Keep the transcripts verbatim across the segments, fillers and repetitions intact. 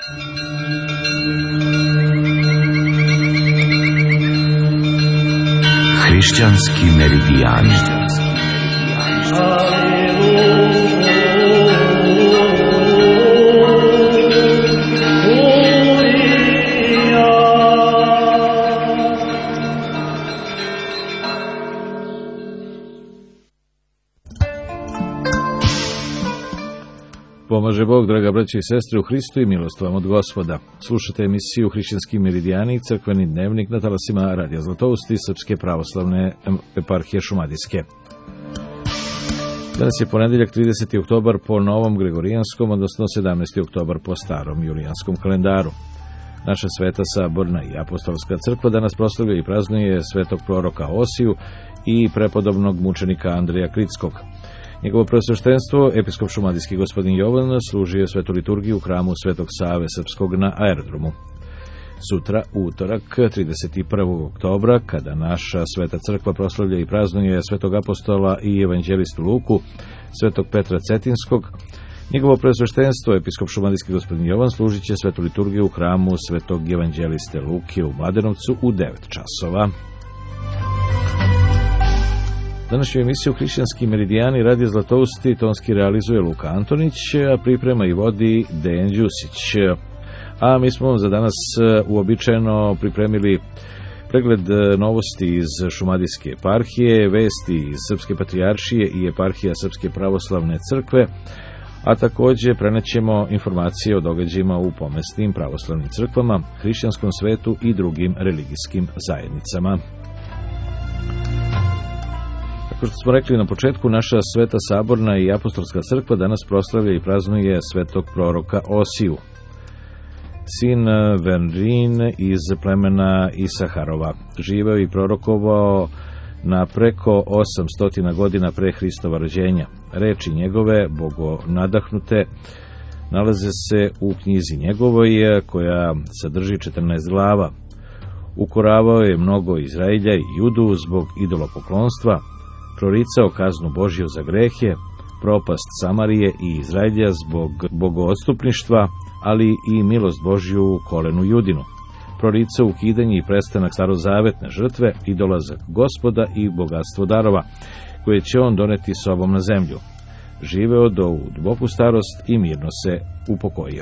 Hrišćanski meridijani. Pomaže Bog, draga braća i sestre u Hristu, i milost vam od Gospoda. Slušate emisiju Hrišćanski meridijani i crkveni dnevnik na talasima Radija Zlatoust i Srpske pravoslavne eparhije Šumadijske. Danas je ponedeljak, trideseti oktobar po novom gregorijanskom, odnosno sedamnaesti oktobar po starom julijanskom kalendaru. Naša sveta saborna i apostolska crkva danas proslavlja i praznuje svetog proroka Osiju i prepodobnog mučenika Andreja Kritskog. Njegovo preosveštenstvo, episkop šumadijski gospodin Jovan, služio svetu liturgiju u hramu Svetog Save Srpskog na aerodromu. Sutra, utorak, trideset prvog oktobra, kada naša sveta crkva proslavlja i praznuje svetog apostola i evanđelistu Luku, svetog Petra Cetinskog, njegovo preosveštenstvo, episkop šumadijski gospodin Jovan, služit će svetu liturgiju u hramu svetog evanđeliste Luke u Mladenovcu u devet časova. Današnju emisiju Hrišćanski meridijani Radija Zlatoust i tonski realizuje Luka Antonić, a priprema i vodi Dejan Đusić. A mi smo vam za danas uobičajeno pripremili pregled novosti iz Šumadijske eparhije, vesti iz Srpske patrijaršije i eparhija Srpske pravoslavne crkve, a također prenećemo informacije o događajima u pomesnim pravoslavnim crkvama, hrišćanskom svetu i drugim religijskim zajednicama. Kao što smo rekli na početku, naša sveta saborna i apostolska crkva danas proslavlja i praznuje svetog proroka Osiju, sin Venrin iz plemena Isaharova. Živeo i prorokovao na preko osamsto godina pre Hristova rođenja. Reči njegove, bogonadahnute, nalaze se u knjizi njegovoj, koja sadrži četrnaest glava. Ukoravao je mnogo Izraelja i Judu zbog idolopoklonstva, proricao kaznu Božju za grehe, propast Samarije i Izraelja zbog bogoodstupništva, ali i milost Božju u kolenu Judinu. Proricao ukidanje i prestanak starozavetne žrtve i dolazak Gospoda i bogatstvo darova, koje će on doneti sobom na zemlju. Živeo do u duboku starost i mirno se upokojio.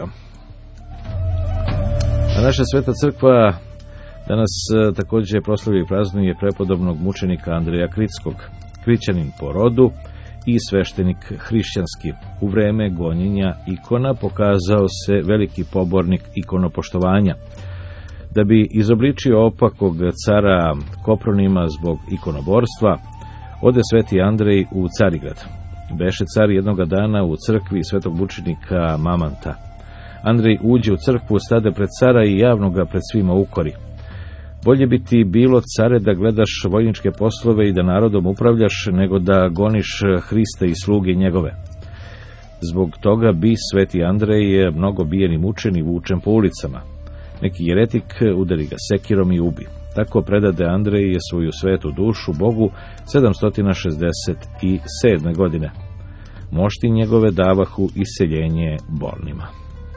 A naša sveta crkva danas također proslavlja i praznuje prepodobnog mučenika Andreja Kritskog, krićanin po rodu i sveštenik hrišćanski. U vreme gonjenja ikona pokazao se veliki pobornik ikonopoštovanja. Da bi izobličio opakog cara Kopronima zbog ikonoborstva, ode sveti Andrej u Carigrad. Beše car jednoga dana u crkvi svetog mučenika Mamanta. Andrej uđe u crkvu, stade pred cara i javno ga pred svima ukori. Bolje bi ti bilo, care, da gledaš vojničke poslove i da narodom upravljaš, nego da goniš Hrista i sluge njegove. Zbog toga bi sveti Andrej mnogo bijen i mučen i vučen po ulicama. Neki jeretik udari ga sekirom i ubi. Tako predade Andrej svoju svetu dušu Bogu sedamsto šezdeset sedme godine. Mošti njegove davahu iseljenje bolnima.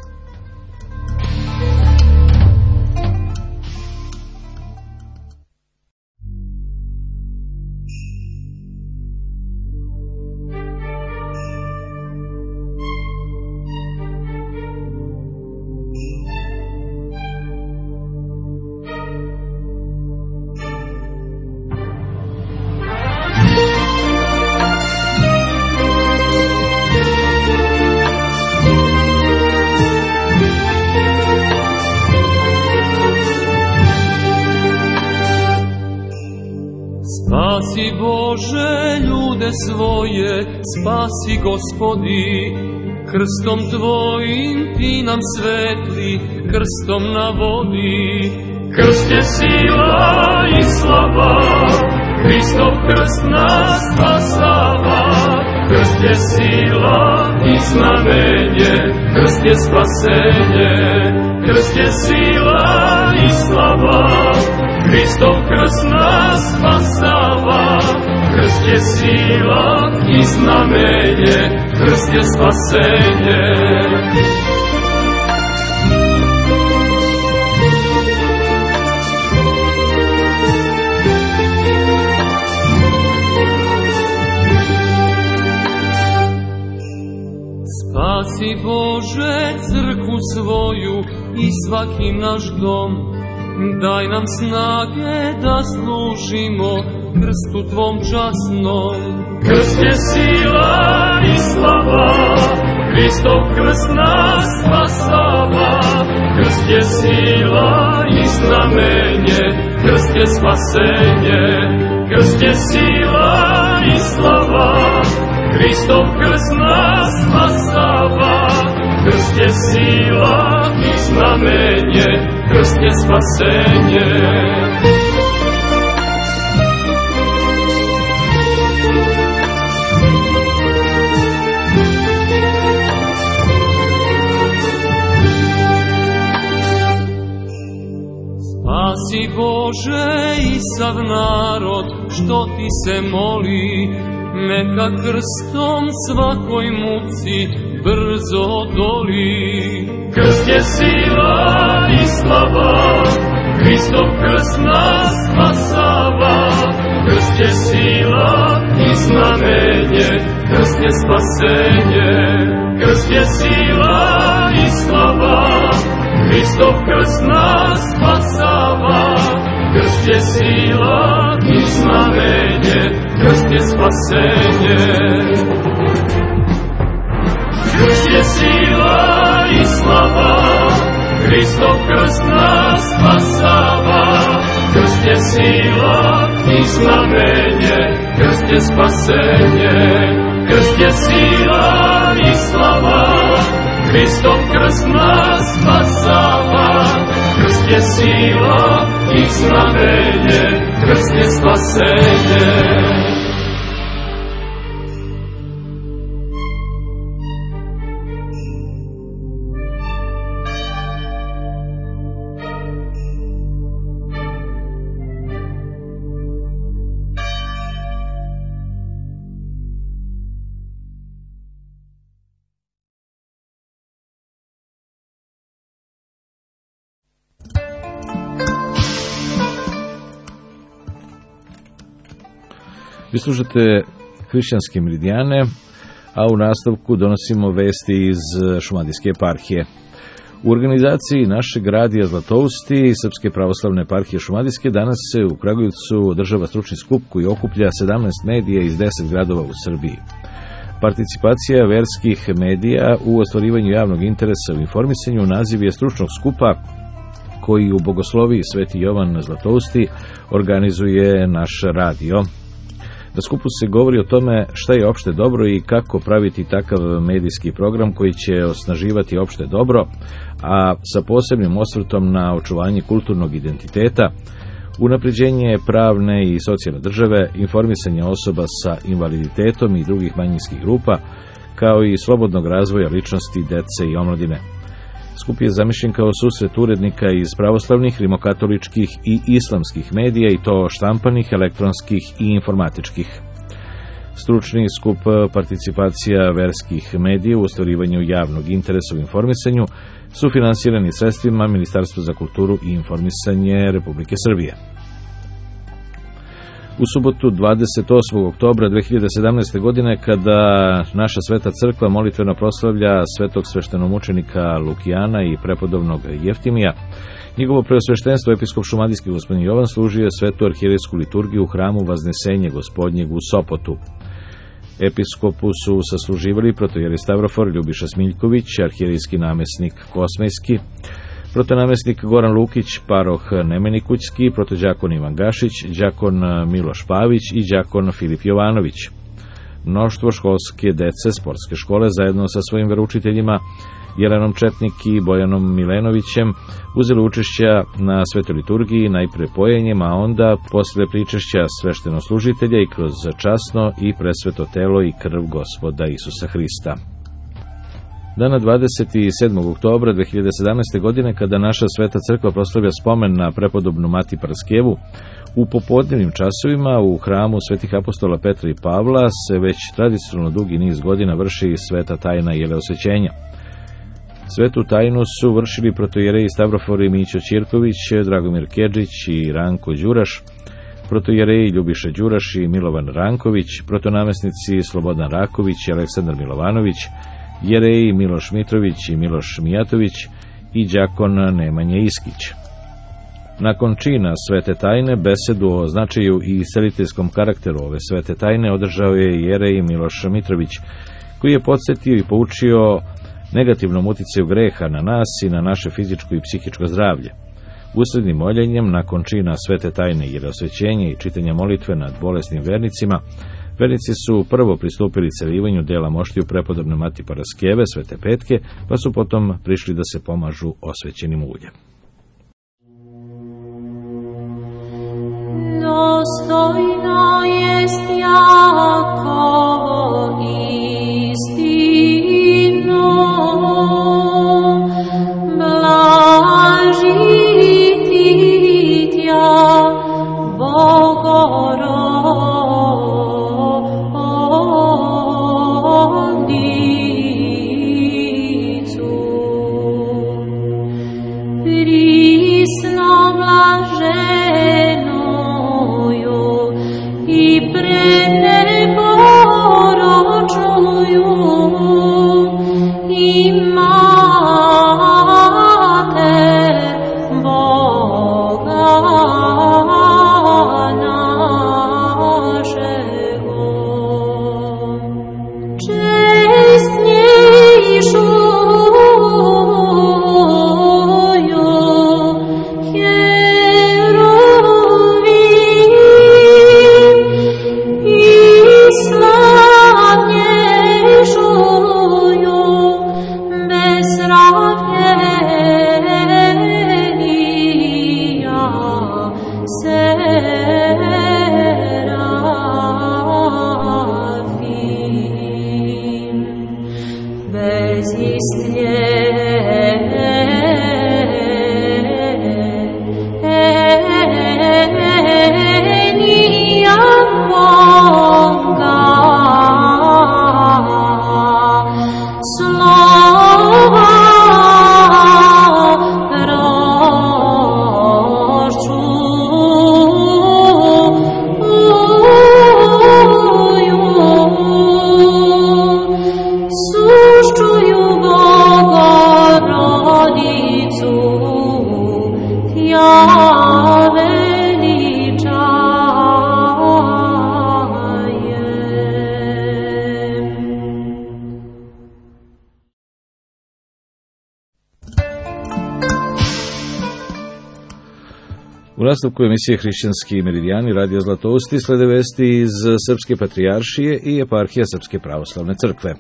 Spasi Bože ljude svoje, spasi Gospodi, krstom Tvojim Ti nam svetli, krstom na vodi. Krst je sila i slava, Hristov krst nas spasava. Krst je sila i znamenje, krst je spasenje. Krst je sila i slava, Hristov krst nas spasava. Krst je sila i znamenje, krst je spasenje. Spasi Bože crkvu svoju i svaki naš dom, daj nam snage da služimo krstu Tvom časnom. Krst je sila i slava, Hristov krst nas spasava. Krst je sila i znamenje, krst je spasenje. Krst je sila i slava, Hristov krst nas spasava. Krst je sila i znamenje, krst je spasenje. Spasi Bože i sav narod što Ti se moli, neka krstom svakoj muci brzo doli. Krst je sila i slava, Hristov krst nas spasava. Krst je sila i znamenje, krst je spasenje. Krst je sila i slava, Hristov krst nas spasava. Krst je sila i znamenje, krst je spasenje. Krst je sila i slava, Hristov krst nas spasava. Krst je sila i znamenje, krst je spasenje. Krst je sila i slava, Hristov krst nas spasava. Krst je sila i znamenje, krst je spasenje. Vi slušate Hrišćanske meridijane, a u nastavku donosimo vesti iz Šumadijske eparhije. U organizaciji našeg radija Zlatousti i Srpske pravoslavne eparhije Šumadijske danas se u Kragujevcu održava stručni skup koji okuplja sedamnaest medija iz deset gradova u Srbiji. Participacija verskih medija u ostvarivanju javnog interesa u informisanju naziv je stručnog skupa koji u bogosloviji Sveti Jovan Zlatousti organizuje naš radio. Na skupu se govori o tome šta je opšte dobro i kako praviti takav medijski program koji će osnaživati opšte dobro, a sa posebnim osvrtom na očuvanje kulturnog identiteta, unapređenje pravne i socijalne države, informisanje osoba sa invaliditetom i drugih manjinskih grupa, kao i slobodnog razvoja ličnosti, dece i omladine. Skup je zamišljen kao susret urednika iz pravoslavnih, rimokatoličkih i islamskih medija, i to štampanih, elektronskih i informatičkih. Stručni skup participacija verskih medija u ostvarivanju javnog interesa u informisanju su finansirani sredstvima Ministarstva za kulturu i informisanje Republike Srbije. U subotu dvadeset osmog oktobra dve hiljade sedamnaeste. godine, kada naša Sveta crkva molitveno proslavlja svetog sveštenomučenika Lukijana i prepodobnog Jeftimija, njegovo preosveštenstvo episkop šumadijski gospodin Jovan služio je svetu arhijerejsku liturgiju u hramu Vaznesenje Gospodnjeg u Sopotu. Episkopu su sasluživali protojeri Stavrofor Ljubiša Smiljković, arhijerejski namesnik Kosmejski, protonamesnik Goran Lukić, paroh Nemenikućski, protođakon Ivan Gašić, đakon Miloš Pavić i đakon Filip Jovanović. Mnoštvo školske dece sportske škole zajedno sa svojim veroučiteljima Jelenom Četnik i Bojanom Milenovićem uzeli učešća na svetoj liturgiji, najpre pojenjem, a onda posle pričešća sveštenoslužitelja i kroz časno i presveto telo i krv Gospoda Isusa Hrista. Dana dvadeset sedmog oktobra dve hiljade sedamnaeste. godine, kada naša Sveta crkva proslavlja spomen na prepodobnu Mati Paraskevu, u popodnevnim časovima u hramu svetih apostola Petra i Pavla se već tradicionalno dugi niz godina vrši sveta tajna jeleosvećenja. Svetu tajnu su vršili protojereji Stavrofor Mićo Ćirković, Dragomir Kedžić i Ranko Đuraš, protojereji Ljubiša Đuraš i Milovan Ranković, protonamesnici Slobodan Raković i Aleksandar Milovanović, jereji Miloš Mitrović i Miloš Mijatović i đakon Nemanja Iskić. Nakon čina svete tajne, besedu o značaju i seliteljskom karakteru ove svete tajne održao je jerej Miloš Mitrović, koji je podsjetio i poučio negativnom uticaju greha na nas i na naše fizičko i psihičko zdravlje. Usrednim moljenjem, nakon čina svete tajne i osvećenja i čitanja molitve nad bolesnim vernicima, vernici su prvo pristupili celivanju dela moštiju prepodobne Mati Paraskeve, Svete Petke, pa su potom prišli da se pomažu osvećenim uljem. Dostojno jest Jakovo istino, blažititja Bogorodicu, prisno blaženo i preneporočuju i Mater Boga našego. Čestnejšu U nastavku emisije Hrišćanski meridijani Radio Zlatousti slede vesti iz Srpske patrijaršije i eparhije Srpske pravoslavne crkve.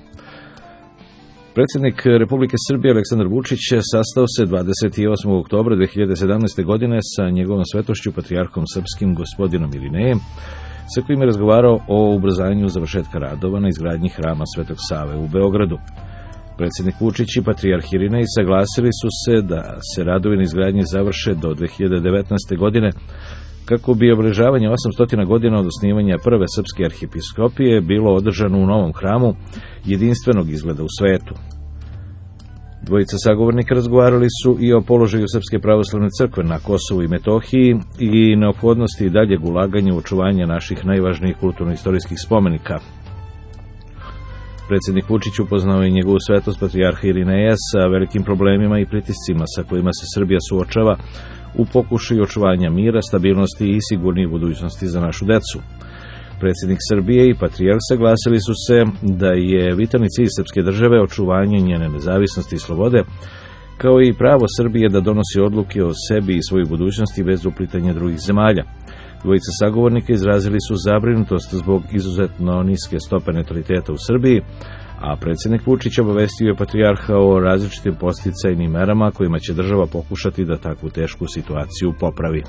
Predsjednik Republike Srbije Aleksandar Vučić sastao se dvadeset osmog oktobra dve hiljade sedamnaeste. godine sa njegovom svetošću patrijarhom srpskim gospodinom Irinejem, sa kojim je razgovarao o ubrzanju završetka radova na izgradnji hrama Svetog Save u Beogradu. Predsjednik Vučić i patrijarh Irinej saglasili su se da se radovi na izgradnji završe do dve hiljade devetnaeste. godine, kako bi obeležavanje osamsto godina od osnivanja prve srpske arhijepiskopije bilo održano u novom hramu jedinstvenog izgleda u svetu. Dvojica sagovornika razgovarali su i o položaju Srpske pravoslavne crkve na Kosovu i Metohiji i neophodnosti daljeg ulaganja u očuvanje naših najvažnijih kulturno-istorijskih spomenika. Predsjednik Vučić upoznao je njegovu svetost patrijarha Irineja sa velikim problemima i pritiscima sa kojima se Srbija suočava u pokušaju očuvanja mira, stabilnosti i sigurnije budućnosti za našu decu. Predsjednik Srbije i patrijarh saglasili su se da je vitalni cilj srpske države očuvanje njene nezavisnosti i slobode, kao i pravo Srbije da donosi odluke o sebi i svojoj budućnosti bez uplitanja drugih zemalja. Dvojica sagovornika izrazili su zabrinutost zbog izuzetno niske stope nataliteta u Srbiji, a predsjednik Vučić obavestio je patrijarha o različitim podsticajnim merama kojima će država pokušati da takvu tešku situaciju popravi.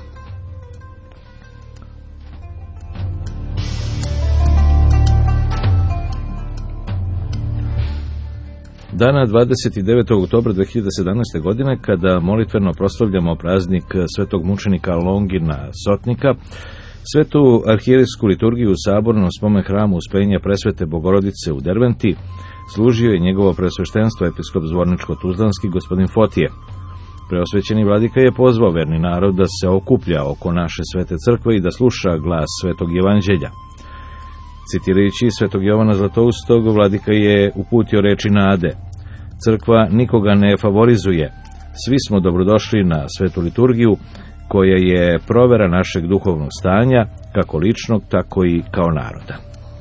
Dana dvadeset devetog oktobra dve hiljade sedamnaeste. godine, kada molitveno proslavljamo praznik svetog mučenika Longina Sotnika, svetu arhijerejsku liturgiju u sabornom spomen hramu Uspenja Presvete Bogorodice u Derventi služio je njegovo presveštenstvo episkop Zvorničko-Tuzlanski gospodin Fotije. Preosvećeni vladika je pozvao verni narod da se okuplja oko naše svete crkve i da sluša glas svetog evanđelja. Citirajući svetog Jovana Zlatoustog, vladika je uputio reči nade: crkva nikoga ne favorizuje, svi smo dobrodošli na svetu liturgiju, koja je provera našeg duhovnog stanja, kako ličnog, tako i kao naroda.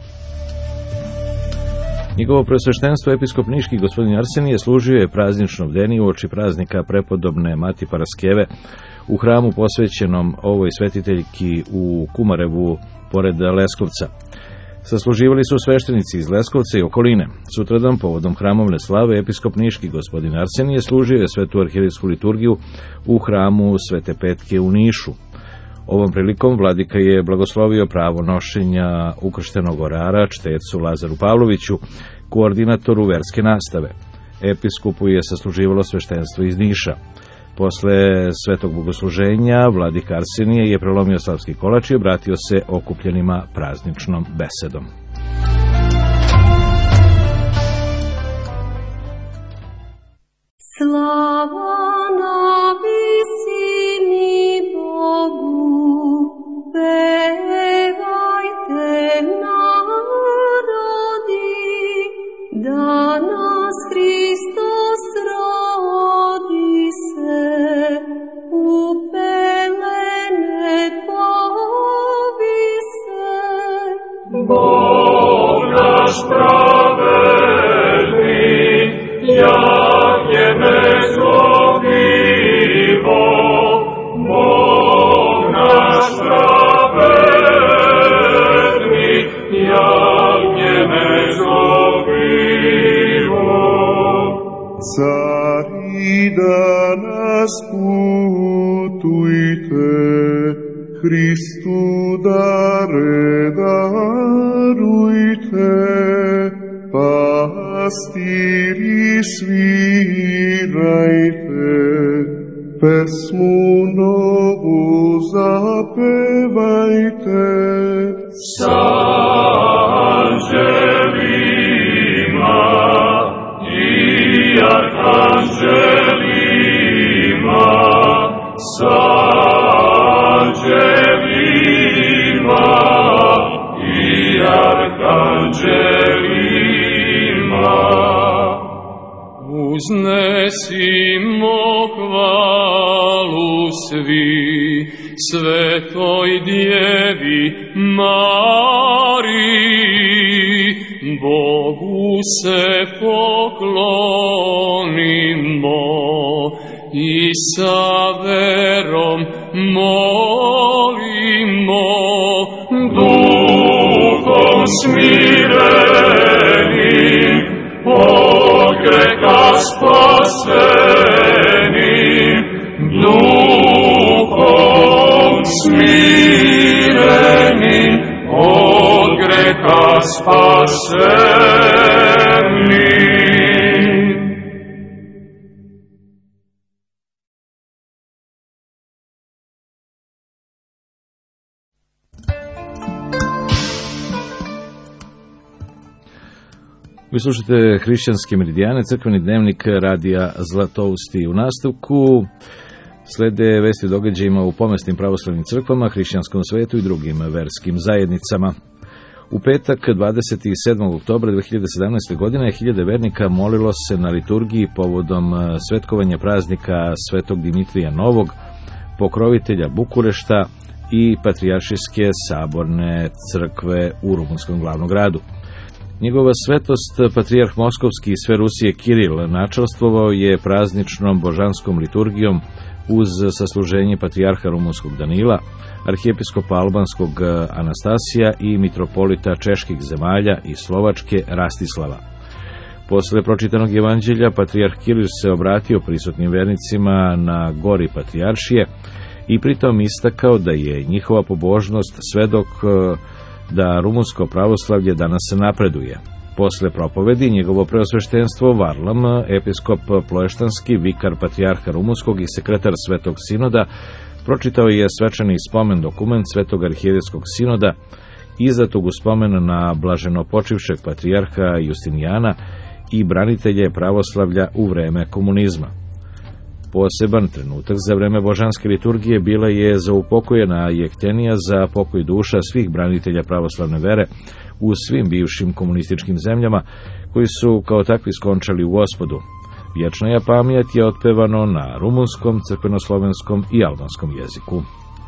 Njegovo preosveštenstvo episkop niški gospodin Arsenije služio je praznično bdenije uoči praznika prepodobne Mati Paraskeve u hramu posvećenom ovoj svetiteljki u Kumarevu pored Leskovca. Sasluživali su sveštenici iz Leskovca i okoline. Sutradan, povodom hramovne slave, episkop niški gospodin Arsenije služio je svetu arhijerejsku liturgiju u hramu Svete Petke u Nišu. Ovom prilikom vladika je blagoslovio pravo nošenja ukrštenog orara čtecu Lazaru Pavloviću, koordinatoru verske nastave. Episkopu je sasluživalo sveštenstvo iz Niša. Posle svetog bogosluženja vladika Arsenije je prelomio slavski kolač i obratio se okupljenima prazničnom besedom. Slava na visini Bogu, pevajte narodi, danas Hristos rodi se, u pelene povi se. Bog naš pravedni, jagnjeme zlogivo, Bog naš pravedni, jagnjeme zlogivo. Cari danas putujte, Hristu dare darujte, pastiri svirajte, pesmu novu zapevajte. Sa anđelima i arkanđelima, sa anđelima i arkanđelima. Uznesimo hvalu svi svetoj Djevi Mariji, Bogu se poklonimo i sa verom molimo. Duhom smirenim, od greka spasenim, duhom smirenim, od greka spasenim. Vi slušate Hrišćanske meridijane, crkveni dnevnik radija Zlatousti. U nastavku slede vesti o događajima u pomesnim pravoslavnim crkvama, hrišćanskom svetu i drugim verskim zajednicama. U petak, dvadeset sedmog oktobra dve hiljade sedamnaeste. godine, hiljade vernika molilo se na liturgiji povodom svetkovanja praznika Svetog Dimitrija Novog, pokrovitelja Bukurešta i Patrijaršijske saborne crkve u rumunskom glavnom gradu. Njegova svetost, patrijarh Moskovski i sve Rusije Kiril, načelstvovao je prazničnom božanskom liturgijom uz sasluženje patrijarha rumunskog Danila, arhijepiskopa albanskog Anastasija i mitropolita čeških zemalja i Slovačke Rastislava. Posle pročitanog evanđelja, patrijarh Kiril se obratio prisutnim vernicima na gori patrijaršije i pritom istakao da je njihova pobožnost svedok da rumunsko pravoslavlje danas napreduje. Posle propovedi, njegovo preosveštenstvo Varlam, episkop Ploještanski, vikar patrijarha rumunskog i sekretar Svetog sinoda, pročitao je svečani spomen dokument Svetog arhijerejskog sinoda, izdatog u spomen na blaženo počivšeg patrijarha Justinijana i branitelje pravoslavlja u vreme komunizma. Poseban trenutak za vreme božanske liturgije bila je zaupokojena jektenija za pokoj duša svih branitelja pravoslavne vere u svim bivšim komunističkim zemljama, koji su kao takvi skončali u Gospodu. Vječna je pamjat je otpevano na rumunskom, crkvenoslovenskom i albanskom jeziku.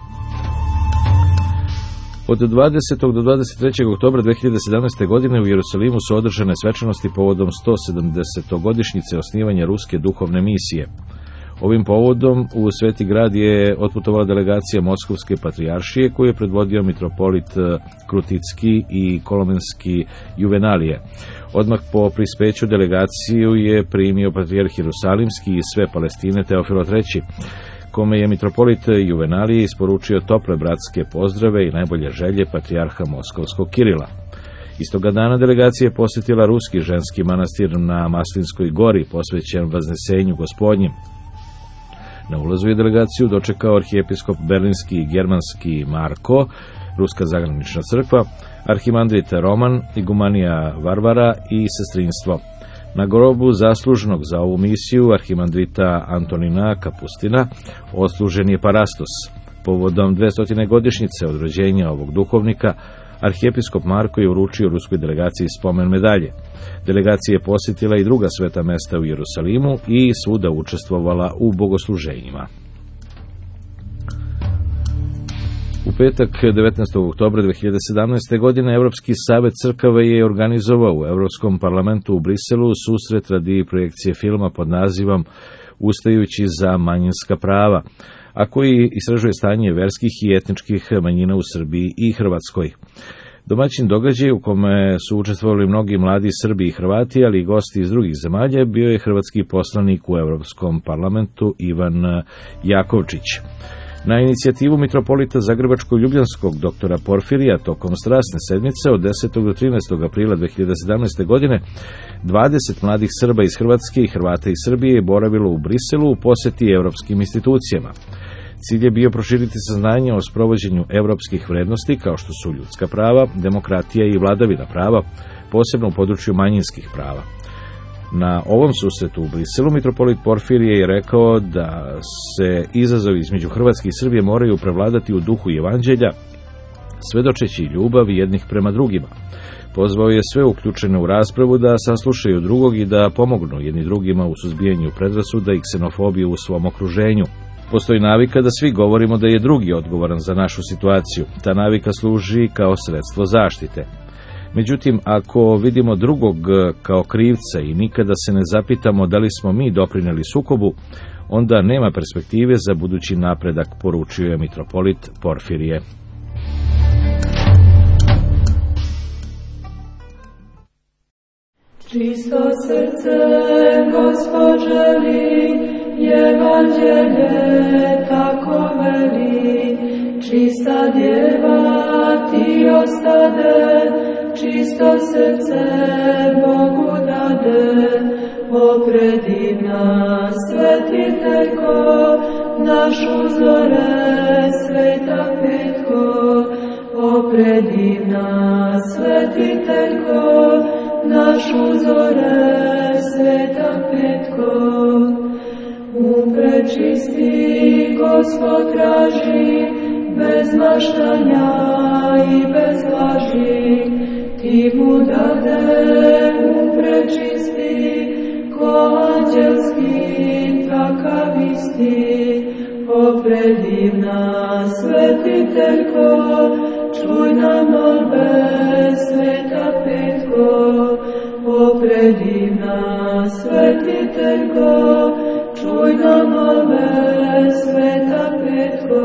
Od dvadesetog do dvadeset trećeg oktobra dve hiljade sedamnaeste. godine u Jerusalimu su održane svečanosti povodom sto sedamdesetogodišnjice osnivanja Ruske duhovne misije. Ovim povodom u Sveti grad je otputovala delegacija Moskovske patrijaršije koju je predvodio mitropolit Kruticki i Kolomenski Juvenalije. Odmah po prispeću delegaciju je primio patrijarh Jerusalimski i sve Palestine Teofilo treći, kome je mitropolit Juvenalije isporučio tople bratske pozdrave i najbolje želje patrijarha Moskovskog Kirila. Istoga dana delegacija je posjetila ruski ženski manastir na Maslinskoj gori, posvećen Vaznesenju Gospodnjem. Na ulazu je delegaciju dočekao arhijepiskop berlinski i germanski Marko, Ruska zagranična crkva, arhimandrit Roman, igumanija Varvara i sestrinstvo. Na grobu zaslužnog za ovu misiju arhimandrita Antonina Kapustina odslužen je parastos. Povodom dvestotine godišnjice od rođenja ovog duhovnika, arhijepiskop Marko je uručio ruskoj delegaciji spomen medalje. Delegacija je posjetila i druga sveta mesta u Jerusalimu i svuda učestvovala u bogosluženjima. U petak devetnaestog oktobra dve hiljade sedamnaeste. godine Evropski savet crkava je organizovao u Evropskom parlamentu u Briselu susret radi projekcije filma pod nazivom Ustajući za manjinska prava, a koji istražuje stanje verskih i etničkih manjina u Srbiji i Hrvatskoj. Domaćin događaj u kome su učestvovali mnogi mladi Srbi i Hrvati, ali i gosti iz drugih zemalja, bio je hrvatski poslanik u Evropskom parlamentu Ivan Jakovčić. Na inicijativu mitropolita Zagrebačko-Ljubljanskog doktora Porfirija tokom strasne sedmice od desetog do trinaestog aprila dve hiljade sedamnaeste. godine dvadeset mladih Srba iz Hrvatske i Hrvata iz Srbije je boravilo u Briselu u posjeti evropskim institucijama. Cilj je bio proširiti saznanje o sprovođenju evropskih vrednosti kao što su ljudska prava, demokratija i vladavina prava, posebno u području manjinskih prava. Na ovom susretu u Briselu mitropolit Porfirije je rekao da se izazovi između Hrvatske i Srbije moraju prevladati u duhu evanđelja, svedočeći ljubav jednih prema drugima. Pozvao je sve uključene u raspravu da saslušaju drugog i da pomognu jedni drugima u suzbijanju predrasuda i ksenofobije u svom okruženju. Postoji navika da svi govorimo da je drugi odgovoran za našu situaciju. Ta navika služi kao sredstvo zaštite. Međutim, ako vidimo drugog kao krivca i nikada se ne zapitamo da li smo mi doprineli sukobu, onda nema perspektive za budući napredak, poručio je mitropolit Porfirije. Čisto srce Gospod želi, evanđelje tako veli, čista djeva ti ostade, čisto srce Bogu dade, o predivna svetiteljko, našu zore sveta petko, o predivna svetiteljko, našu zore sveta petko. U prečisti Gospod traži, bez maštanja i bez laži, ti mu dade u prečisti, ko anđelski takav isti. O predivna svetiteljko, čuj nam molbe sveta petko. O predivna svetiteljko, čuj nam molbe sveta petko.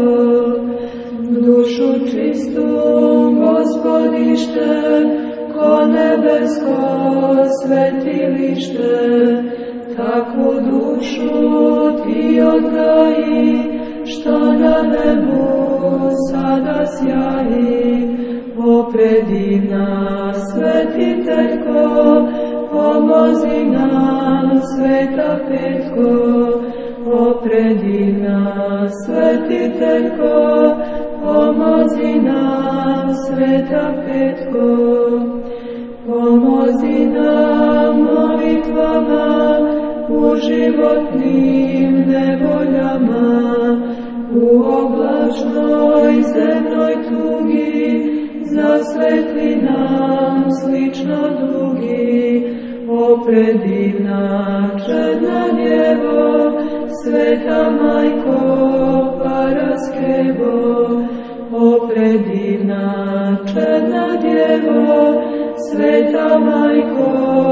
Dušu čistu Gospodište, ko nebesko svetilište, takvu dušu ti odgaji, što na nebu sada sjaji. O predivna svetiteljko, pomozi nam sveta petko. O predivna svetiteljko, pomozi nam sveta petko. Pomozi nam molitvama, u životnim nevoljama, u oblačnoj zemnoj tugi, za svetli nam slično dugi. O predivna čedna djevo, sveta majko Paraskevo. O predivna čedna djevo, sveta majko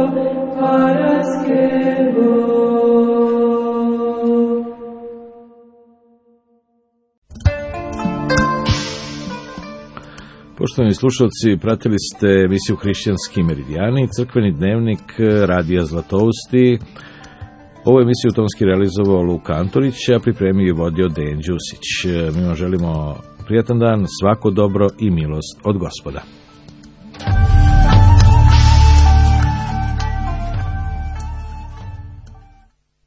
Paraskevo. Poštovani slušalci, pratili ste emisiju Hrišćanski meridijani, crkveni dnevnik Radija Zlatousti. Ovu emisiju tonski realizovao Luka Antolić, a pripremio i vodio Dejan Đusić. Mi vam želimo prijatan dan, svako dobro i milost od Gospoda.